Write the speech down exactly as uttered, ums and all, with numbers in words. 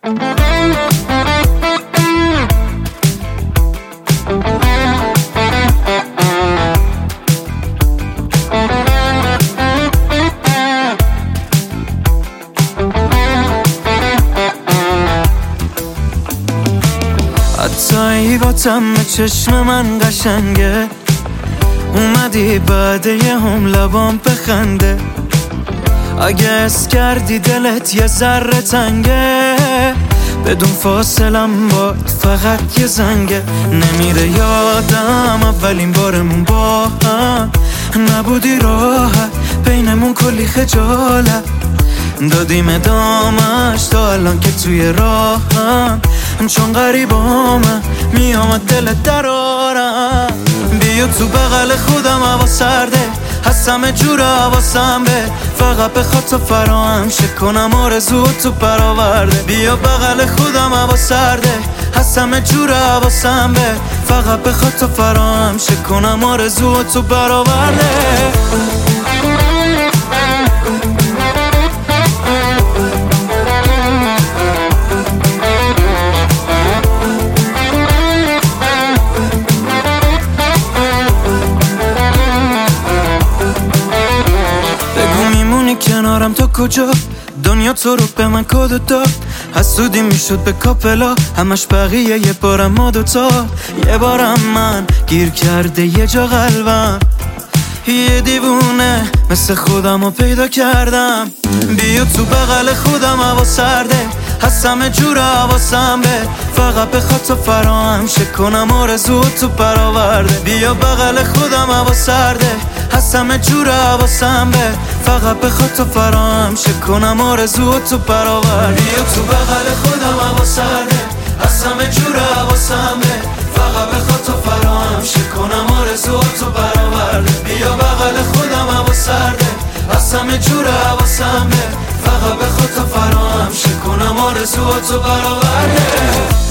حتی با تم چشم من قشنگه، اومدی بعد یه هم لبام بخنده. اگه اس کردی دلت یه ذره تنگه، بدون فاصلم باد فقط یه زنگه. نمیره یادم اولین بارمون با هم، نبودی راحت بینمون کلی خجالت، دادیم ادامش تا الان که توی راهم. چون غریبامم میامد دلت درارم. بیا تو بغل خودم هوا سرده، هستم جور حواسم به فقط بخواد تو فراهم شه کنم آرزو تو برآورده. بیا بغل خودم هوا سرده، هستم جور حواسم به فقط بخواد تو فراهم شه کنم آرزو تو برآورده. کنارم تا کجا دنیا تو رو به من کادو داد، حسودی میشد به کاپلا همش بقیه یه بارم ما دوتا. یه بارم من گیر کرده یه جا قلبم، یه دیوونه مثل خودم رو پیدا کردم. بیا تو بغل خودم هوا سرده، هستم جور حواسم به فقط بخواد تو فراهم شه کنم آرزو تو برآورده. بیا بغل خودم هوا سرده، هستم جور حواسم به فقط بخواد تو فراهم شه کنم آرزو تو برآورده. بیا تو بغل خودم هوا سرده، هستم جور حواسم به فقط بخواد تو فراهم شه کنم آرزو تو برآورده. بیا بغل خودم هوا سرده، هستم جور حواسم به فقط بخواد تو فراهم شه کنم آرزو تو برآورده.